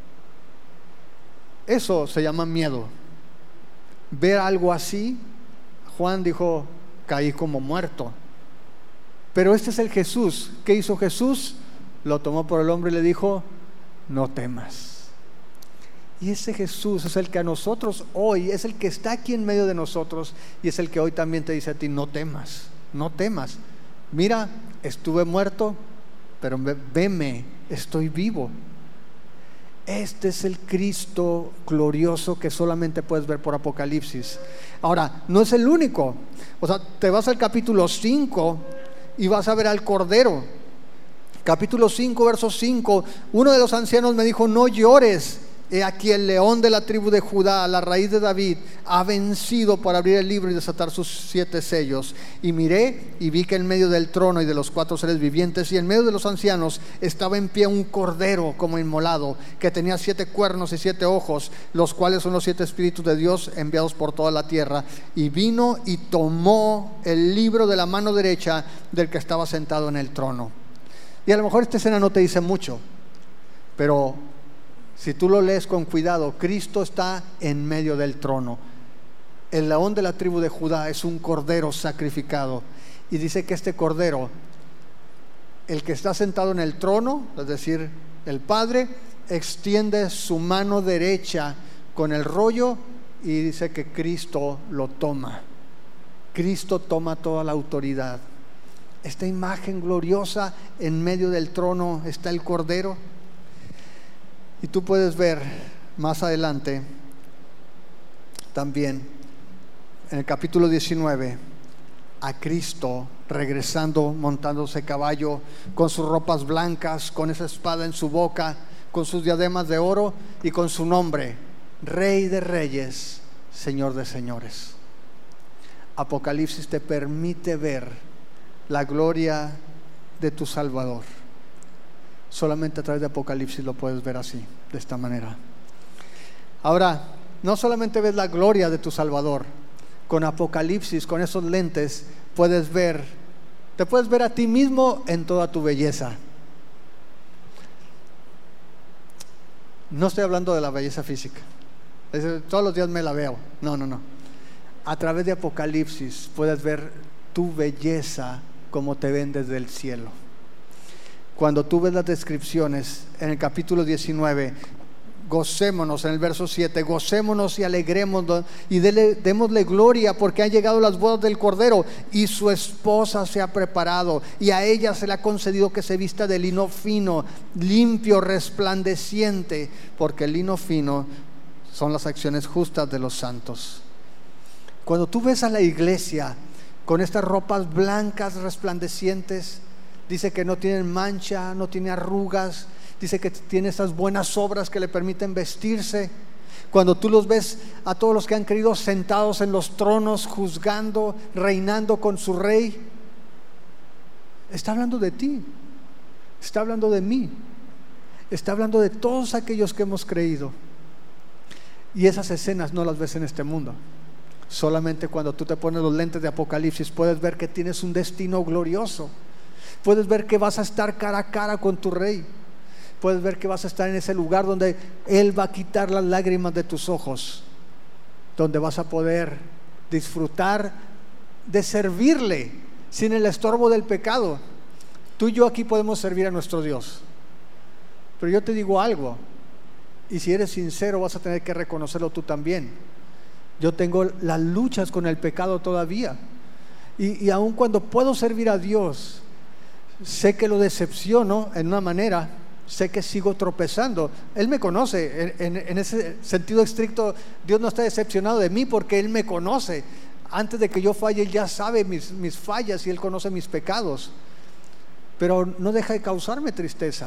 Eso se llama miedo. Ver algo así, Juan dijo, caí como muerto. Pero este es el Jesús. ¿Qué hizo Jesús? Lo tomó por el hombro y le dijo: no temas. Y ese Jesús es el que a nosotros hoy, es el que está aquí en medio de nosotros, y es el que hoy también te dice a ti: no temas, no temas. Mira, estuve muerto, pero veme, estoy vivo. Este es el Cristo glorioso que solamente puedes ver por Apocalipsis. Ahora, no es el único. O sea, te vas al capítulo cinco y vas a ver al Cordero. Capítulo cinco, verso cinco. Uno de los ancianos me dijo: no llores, he aquí el león de la tribu de Judá, la raíz de David, ha vencido para abrir el libro y desatar sus siete sellos. Y miré y vi que en medio del trono y de los cuatro seres vivientes y en medio de los ancianos estaba en pie un cordero como inmolado, que tenía siete cuernos y siete ojos, los cuales son los siete espíritus de Dios enviados por toda la tierra. Y vino y tomó el libro de la mano derecha del que estaba sentado en el trono. Y a lo mejor esta escena no te dice mucho, pero si tú lo lees con cuidado, Cristo está en medio del trono. El león de la tribu de Judá es un cordero sacrificado. Y dice que este cordero, el que está sentado en el trono, es decir, el Padre, extiende su mano derecha con el rollo y dice que Cristo lo toma. Cristo toma toda la autoridad. Esta imagen gloriosa, en medio del trono está el cordero. Y tú puedes ver más adelante, también en el capítulo diecinueve, a Cristo regresando, montándose caballo, con sus ropas blancas, con esa espada en su boca, con sus diademas de oro y con su nombre, Rey de Reyes, Señor de Señores. Apocalipsis te permite ver la gloria de tu Salvador. Solamente a través de Apocalipsis lo puedes ver así, de esta manera. Ahora, no solamente ves la gloria de tu Salvador, con Apocalipsis, con esos lentes, puedes ver, te puedes ver a ti mismo en toda tu belleza. No estoy hablando de la belleza física, es decir, todos los días me la veo, no, no, no. A través de Apocalipsis puedes ver tu belleza como te ven desde el cielo. Cuando tú ves las descripciones en el capítulo diecinueve, gocémonos, en el verso siete, gocémonos y alegrémonos y dele, démosle gloria porque han llegado las bodas del Cordero y su esposa se ha preparado y a ella se le ha concedido que se vista de lino fino, limpio, resplandeciente, porque el lino fino son las acciones justas de los santos. Cuando tú ves a la iglesia con estas ropas blancas resplandecientes, dice que no tienen mancha, no tiene arrugas, dice que tiene esas buenas obras que le permiten vestirse. Cuando tú los ves a todos los que han creído sentados en los tronos, juzgando, reinando con su rey, está hablando de ti, está hablando de mí, está hablando de todos aquellos que hemos creído. Y esas escenas no las ves en este mundo. Solamente cuando tú te pones los lentes de Apocalipsis puedes ver que tienes un destino glorioso. Puedes ver que vas a estar cara a cara con tu rey. Puedes ver que vas a estar en ese lugar donde Él va a quitar las lágrimas de tus ojos, donde vas a poder disfrutar de servirle sin el estorbo del pecado. Tú y yo aquí podemos servir a nuestro Dios, pero yo te digo algo, y si eres sincero vas a tener que reconocerlo tú también. Yo tengo las luchas con el pecado todavía, y, y aun cuando puedo servir a Dios, sé que lo decepciono en una manera, sé que sigo tropezando. Él me conoce, en, en, en ese sentido estricto, Dios no está decepcionado de mí porque Él me conoce. Antes de que yo falle, Él ya sabe mis, mis fallas y Él conoce mis pecados, pero no deja de causarme tristeza.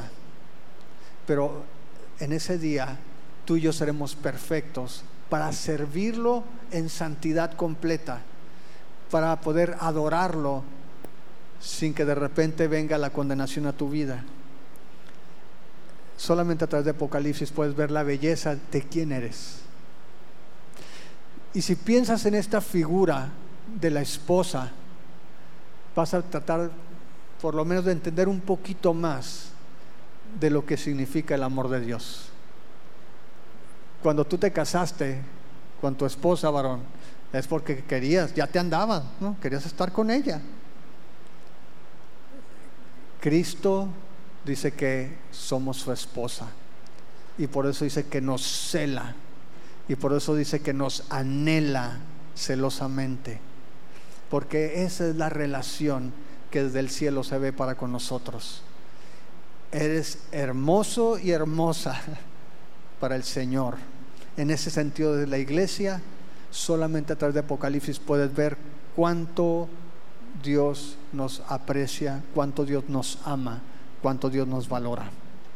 Pero en ese día tú y yo seremos perfectos para servirlo en santidad completa, para poder adorarlo sin que de repente venga la condenación a tu vida. Solamente a través de Apocalipsis puedes ver la belleza de quién eres. Y si piensas en esta figura de la esposa, vas a tratar por lo menos de entender un poquito más de lo que significa el amor de Dios. Cuando tú te casaste con tu esposa, varón, es porque querías, ya te andaban, ¿no? Querías estar con ella. Cristo dice que somos su esposa, y por eso dice que nos cela, y por eso dice que nos anhela celosamente, porque esa es la relación que desde el cielo se ve para con nosotros. Eres hermoso y hermosa para el Señor. En ese sentido, de la iglesia, solamente a través de Apocalipsis puedes ver cuánto Dios nos aprecia, cuánto Dios nos ama, cuánto Dios nos valora.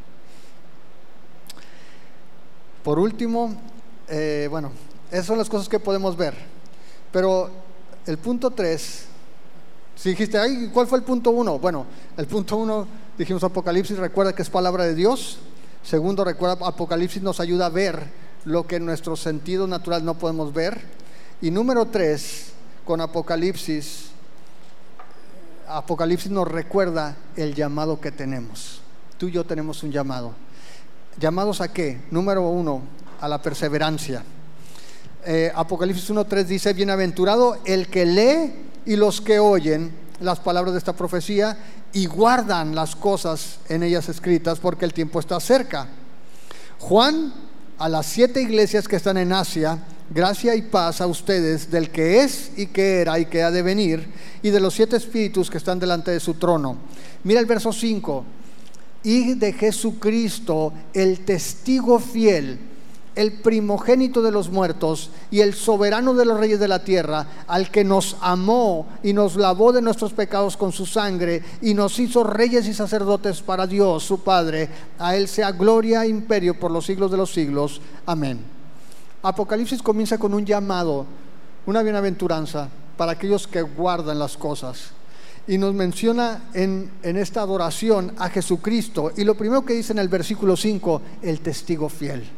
Por último, eh, bueno, esas son las cosas que podemos ver. Pero el punto tres, si dijiste, ay, ¿cuál fue el punto uno? Bueno, el punto uno, dijimos Apocalipsis, recuerda que es palabra de Dios. Segundo, recuerda, Apocalipsis nos ayuda a ver lo que en nuestro sentido natural no podemos ver. Y número tres, con Apocalipsis, Apocalipsis nos recuerda el llamado que tenemos. Tú y yo tenemos un llamado. ¿Llamados a qué? Número uno, a la perseverancia. eh, Apocalipsis uno tres dice: bienaventurado el que lee y los que oyen las palabras de esta profecía y guardan las cosas en ellas escritas, porque el tiempo está cerca. Juan, a las siete iglesias que están en Asia, gracia y paz a ustedes del que es y que era y que ha de venir, y de los siete espíritus que están delante de su trono. Mira el verso cinco: y de Jesucristo, el testigo fiel, el primogénito de los muertos y el soberano de los reyes de la tierra, al que nos amó y nos lavó de nuestros pecados con su sangre y nos hizo reyes y sacerdotes para Dios su Padre. A Él sea gloria e imperio por los siglos de los siglos. Amén. Apocalipsis comienza con un llamado, una bienaventuranza para aquellos que guardan las cosas. Y nos menciona en, en esta adoración a Jesucristo. Y lo primero que dice en el versículo cinco, el testigo fiel.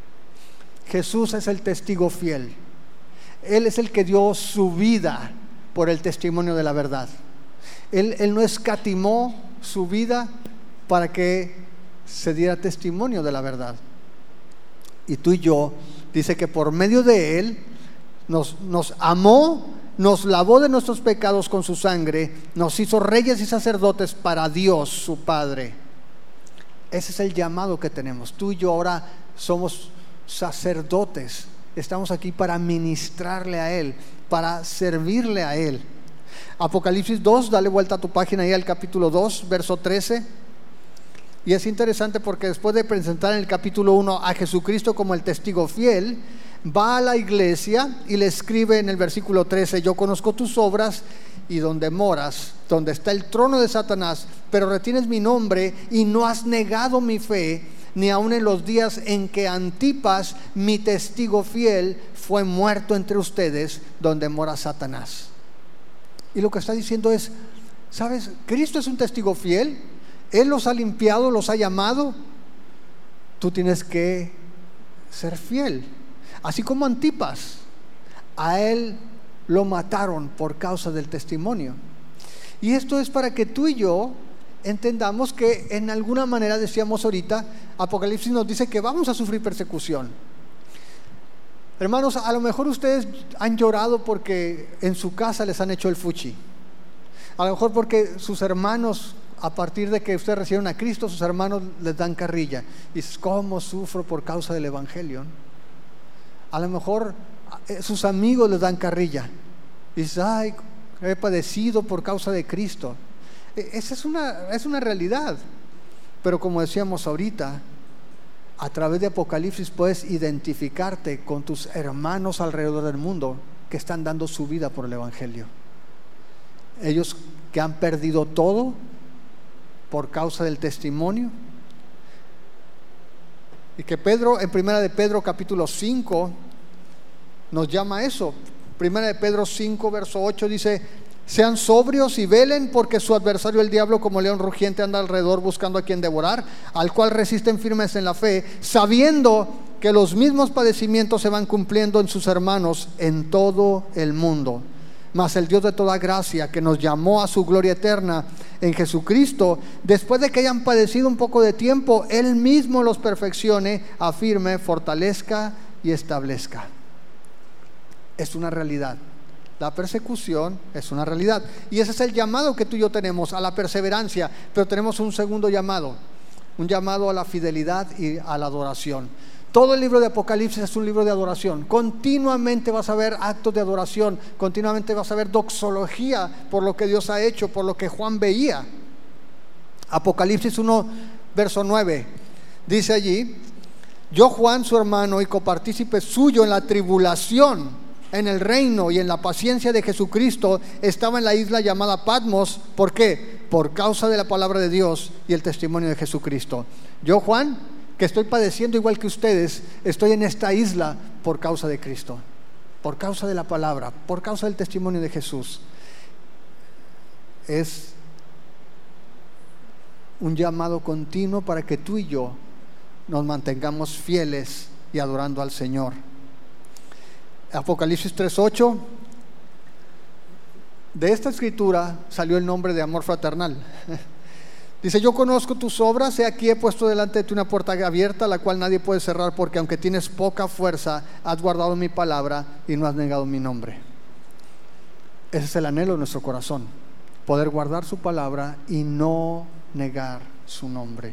Jesús es el testigo fiel. Él es el que dio su vida por el testimonio de la verdad. Él, él no escatimó su vida para que se diera testimonio de la verdad. Y tú y yo, dice que por medio de Él nos, nos amó, nos lavó de nuestros pecados con su sangre, nos hizo reyes y sacerdotes para Dios su Padre. Ese es el llamado que tenemos. Tú y yo ahora somos sacerdotes, estamos aquí para ministrarle a Él, para servirle a Él. Apocalipsis dos, dale vuelta a tu página ahí al capítulo dos, verso trece. Y es interesante porque después de presentar en el capítulo uno a Jesucristo como el testigo fiel, va a la iglesia y le escribe en el versículo trece: yo conozco tus obras y donde moras, donde está el trono de Satanás, pero retienes mi nombre y no has negado mi fe, ni aun en los días en que Antipas, mi testigo fiel, fue muerto entre ustedes, donde mora Satanás. Y lo que está diciendo es, ¿sabes? Cristo es un testigo fiel. Él los ha limpiado, los ha llamado. Tú tienes que ser fiel. Así como Antipas, a él lo mataron por causa del testimonio. Y esto es para que tú y yo entendamos que en alguna manera, decíamos ahorita, Apocalipsis nos dice que vamos a sufrir persecución. Hermanos, a lo mejor ustedes han llorado porque en su casa les han hecho el fuchi. A lo mejor porque sus hermanos, a partir de que ustedes recibieron a Cristo, sus hermanos les dan carrilla. Y dices, ¿cómo sufro por causa del Evangelio? A lo mejor sus amigos les dan carrilla. Y dices, ay, he padecido por causa de Cristo. Esa es una, es una realidad. Pero como decíamos ahorita, a través de Apocalipsis puedes identificarte con tus hermanos alrededor del mundo que están dando su vida por el Evangelio. Ellos que han perdido todo por causa del testimonio. Y que Pedro, en primera de Pedro capítulo cinco, nos llama a eso. Primera de Pedro cinco, verso ocho dice: sean sobrios y velen, porque su adversario el diablo como león rugiente anda alrededor buscando a quien devorar, al cual resisten firmes en la fe, sabiendo que los mismos padecimientos se van cumpliendo en sus hermanos en todo el mundo. Mas el Dios de toda gracia, que nos llamó a su gloria eterna en Jesucristo, después de que hayan padecido un poco de tiempo, Él mismo los perfeccione, afirme, fortalezca y establezca. Es una realidad. La persecución es una realidad. Y ese es el llamado que tú y yo tenemos, a la perseverancia. Pero tenemos un segundo llamado, un llamado a la fidelidad y a la adoración. Todo el libro de Apocalipsis es un libro de adoración. Continuamente vas a ver actos de adoración, continuamente vas a ver doxología por lo que Dios ha hecho, por lo que Juan veía. Apocalipsis uno, verso nueve, dice allí: yo, Juan, su hermano y copartícipe suyo en la tribulación, en el reino y en la paciencia de Jesucristo, estaba en la isla llamada Patmos. ¿Por qué? Por causa de la palabra de Dios y el testimonio de Jesucristo. Yo, Juan, que estoy padeciendo igual que ustedes, estoy en esta isla por causa de Cristo, por causa de la palabra, por causa del testimonio de Jesús. Es un llamado continuo para que tú y yo nos mantengamos fieles y adorando al Señor. Apocalipsis tres ocho, de esta escritura salió el nombre de amor fraternal. Dice: yo conozco tus obras, he aquí he puesto delante de ti una puerta abierta, la cual nadie puede cerrar, porque aunque tienes poca fuerza, has guardado mi palabra y no has negado mi nombre. Ese es el anhelo de nuestro corazón, poder guardar su palabra y no negar su nombre.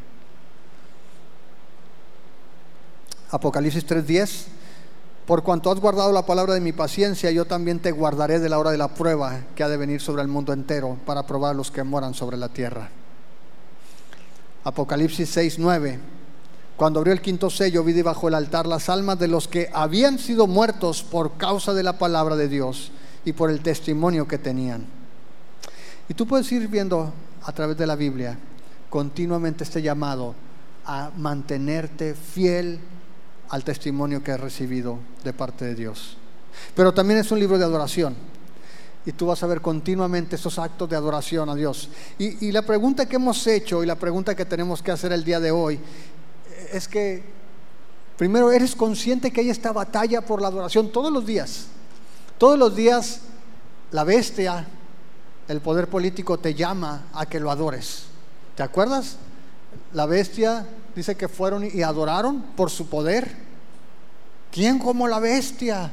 Apocalipsis tres diez, por cuanto has guardado la palabra de mi paciencia, yo también te guardaré de la hora de la prueba que ha de venir sobre el mundo entero, para probar a los que moran sobre la tierra. Apocalipsis seis nueve, Cuando abrió el quinto sello, vi debajo del altar las almas de los que habían sido muertos por causa de la palabra de Dios y por el testimonio que tenían. Y tú puedes ir viendo a través de la Biblia continuamente este llamado a mantenerte fiel al testimonio que has recibido de parte de Dios. Pero también es un libro de adoración, y tú vas a ver continuamente esos actos de adoración a Dios. Y, y la pregunta que hemos hecho y la pregunta que tenemos que hacer el día de hoy es que, primero, ¿eres consciente que hay esta batalla por la adoración todos los días? Todos los días la bestia, el poder político, te llama a que lo adores. ¿Te acuerdas? La bestia dice que fueron y adoraron por su poder. ¿Quién como la bestia?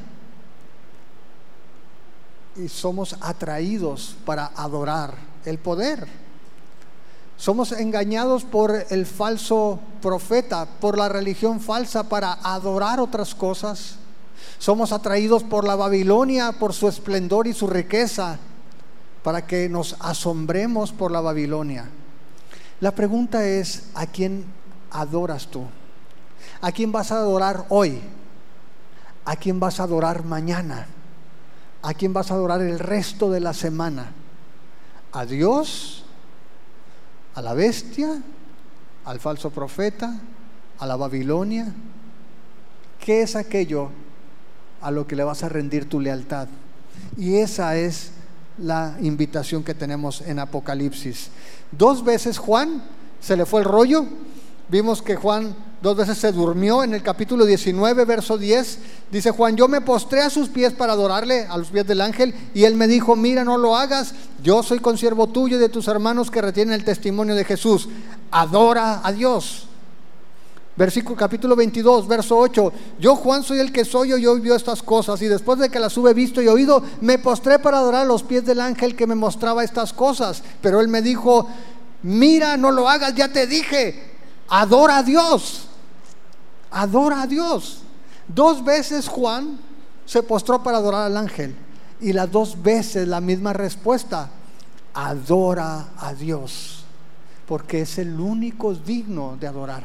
Y somos atraídos para adorar el poder. Somos engañados por el falso profeta, por la religión falsa, para adorar otras cosas. Somos atraídos por la Babilonia, por su esplendor y su riqueza, para que nos asombremos por la Babilonia. La pregunta es, ¿a quién adoras tú? ¿A quién vas a adorar hoy? ¿A quién vas a adorar mañana? ¿A quién vas a adorar el resto de la semana? ¿A Dios? ¿A la bestia? ¿Al falso profeta? ¿A la Babilonia? ¿Qué es aquello a lo que le vas a rendir tu lealtad? Y esa es la invitación que tenemos en Apocalipsis. Dos veces Juan se le fue el rollo. Vimos que Juan dos veces se durmió. En el capítulo diecinueve, verso diez, dice Juan: yo me postré a sus pies para adorarle, a los pies del ángel, y él me dijo: mira, no lo hagas, yo soy consiervo tuyo y de tus hermanos que retienen el testimonio de Jesús. Adora a Dios. Versículo, capítulo veintidós, verso ocho: yo, Juan, soy el que soy, yo vio estas cosas, y después de que las hube visto y oído, me postré para adorar a los pies del ángel que me mostraba estas cosas. Pero él me dijo: mira, no lo hagas, ya te dije, adora a Dios. Adora a Dios. Dos veces Juan se postró para adorar al ángel, y las dos veces la misma respuesta: adora a Dios, porque es el único digno de adorar.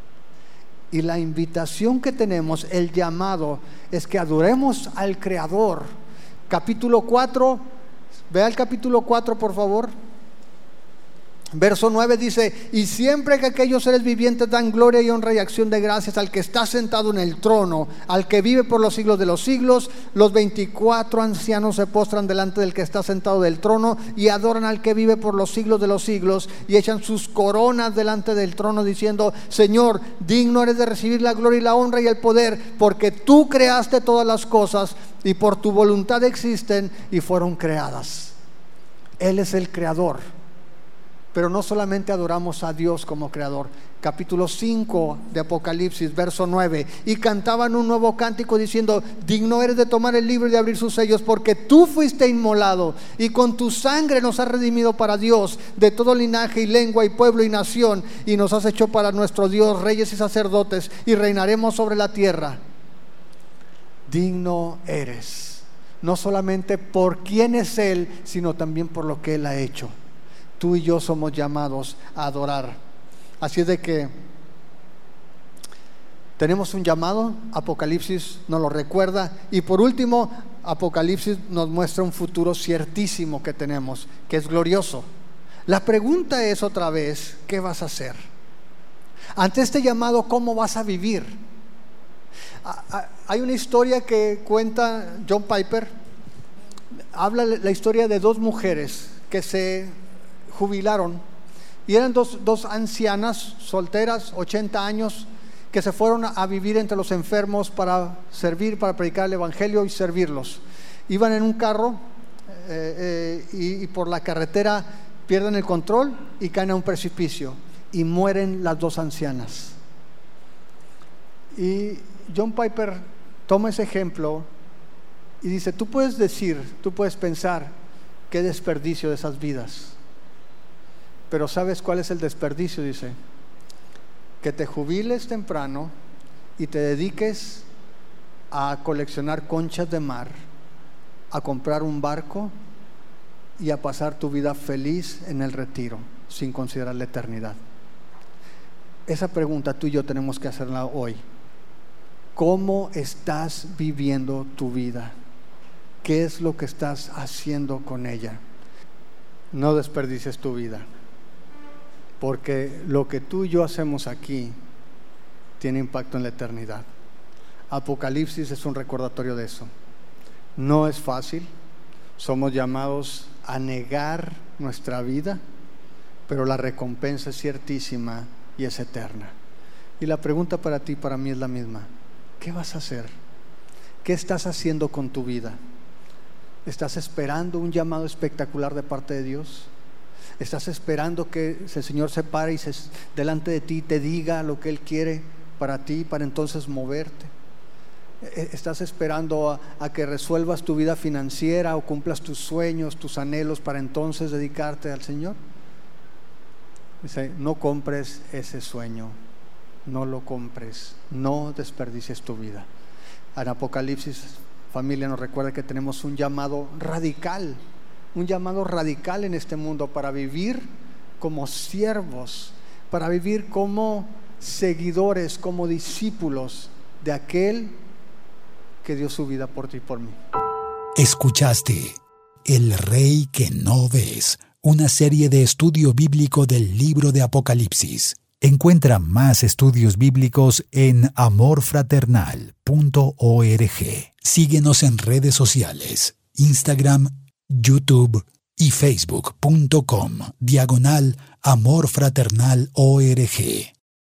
Y la invitación que tenemos, el llamado, es que adoremos al Creador. Capítulo cuatro, vea el capítulo cuatro, por favor. Verso nueve dice: y siempre que aquellos seres vivientes dan gloria y honra y acción de gracias al que está sentado en el trono, al que vive por los siglos de los siglos, los veinticuatro ancianos se postran delante del que está sentado del trono y adoran al que vive por los siglos de los siglos, y echan sus coronas delante del trono diciendo: Señor, digno eres de recibir la gloria y la honra y el poder, porque tú creaste todas las cosas y por tu voluntad existen y fueron creadas. Él es el creador. Pero no solamente adoramos a Dios como creador. Capítulo cinco de Apocalipsis, verso nueve: y cantaban un nuevo cántico diciendo: digno eres de tomar el libro y de abrir sus sellos, porque tú fuiste inmolado y con tu sangre nos has redimido para Dios de todo linaje y lengua y pueblo y nación, y nos has hecho para nuestro Dios reyes y sacerdotes, y reinaremos sobre la tierra. Digno eres, no solamente por quién es Él, sino también por lo que Él ha hecho. Tú y yo somos llamados a adorar. Así es de que tenemos un llamado. Apocalipsis nos lo recuerda. Y por último, Apocalipsis nos muestra un futuro ciertísimo que tenemos, que es glorioso. La pregunta es otra vez: ¿qué vas a hacer? Ante este llamado, ¿cómo vas a vivir? Hay una historia que cuenta John Piper. Habla la historia de dos mujeres que se jubilaron, y eran dos, dos ancianas solteras, ochenta años, que se fueron a, a vivir entre los enfermos para servir, para predicar el evangelio y servirlos. Iban en un carro eh, eh, y, y por la carretera pierden el control y caen a un precipicio y mueren las dos ancianas. Y John Piper toma ese ejemplo y dice: tú puedes decir, tú puedes pensar, qué desperdicio de esas vidas. Pero ¿sabes cuál es el desperdicio? Dice: que te jubiles temprano y te dediques a coleccionar conchas de mar, a comprar un barco y a pasar tu vida feliz en el retiro, sin considerar la eternidad. esa pregunta tú y yo tenemos que hacerla hoy. ¿Cómo estás viviendo tu vida? ¿Qué es lo que estás haciendo con ella? No desperdicies tu vida, porque lo que tú y yo hacemos aquí tiene impacto en la eternidad. Apocalipsis es un recordatorio de eso. No es fácil, somos llamados a negar nuestra vida, pero la recompensa es ciertísima y es eterna. Y la pregunta para ti y para mí es la misma: ¿qué vas a hacer? ¿Qué estás haciendo con tu vida? ¿Estás esperando un llamado espectacular de parte de Dios? ¿Estás esperando que el Señor se pare y se, delante de ti te diga lo que Él quiere para ti, para entonces moverte? ¿Estás esperando a, a que resuelvas tu vida financiera o cumplas tus sueños, tus anhelos para entonces dedicarte al Señor? Dice, no compres ese sueño, no lo compres, no desperdicies tu vida. En Apocalipsis, familia, nos recuerda que tenemos un llamado radical, un llamado radical en este mundo para vivir como siervos, para vivir como seguidores, como discípulos de aquel que dio su vida por ti y por mí. Escuchaste El Rey que no ves, una serie de estudio bíblico del libro de Apocalipsis. Encuentra más estudios bíblicos en amor fraternal punto org. Síguenos en redes sociales, Instagram, YouTube y Facebook punto com, diagonal Amor Fraternal O R G.